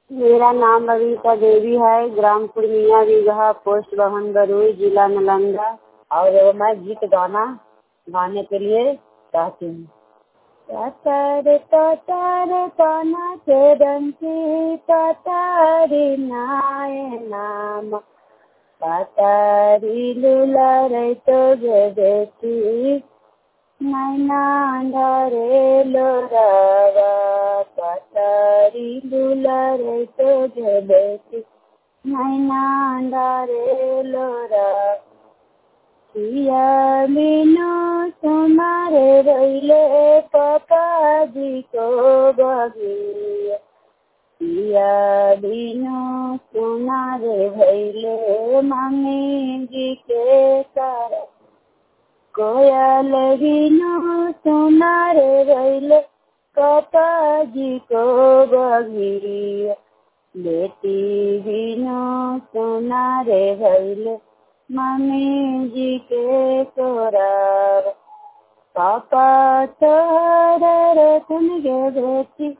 मेरा नाम बबीता देवी है। ग्राम पूर्णिया बीघा, पोस्ट बहन बरुई, जिला नालंदा। और मैं गीत गाने के लिए चाहती हूँ। तातार तातार ताना के डंकी तातारी नाय नाम तातारी लुलारे तो जगती नैना अंधारे लोरावा तातारी लुलारे तो जगती नैना अंधारे लोरा पिया बिनु तुम्हारे रैले पापा जी को बगिया पिया बिनु तुम्हारे भैले मम्मी जी के सारा कोयल बिनु तुम्हारे रैले पापा जी को बगिया बेटी बिनु तुम्हारे भैले मम्मी जी के सोरा पापा तोहर रतन गे बेटी